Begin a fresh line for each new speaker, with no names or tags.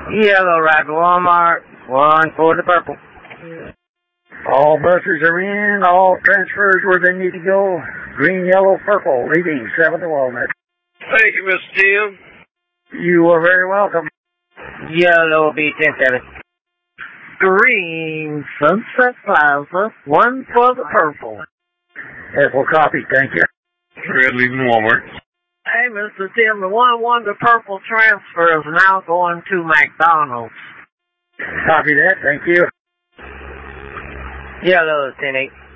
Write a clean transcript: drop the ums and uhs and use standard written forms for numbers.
Yellow right to Walmart, 1 for the purple.
All buses are in, all transfers where they need to go. Green, yellow, purple, leaving 7 to Walnut.
Thank you, Mr. Tim.
You are very welcome.
Yellow will be 10-7.
Green, Sunset Plaza, 1 for the purple.
Purple copy, thank you.
Red leaving Walmart.
Hey, Mr. Tim, the 1-1 to purple transfer is now going to McDonald's.
Copy that, thank you.
Yellow is 10-8.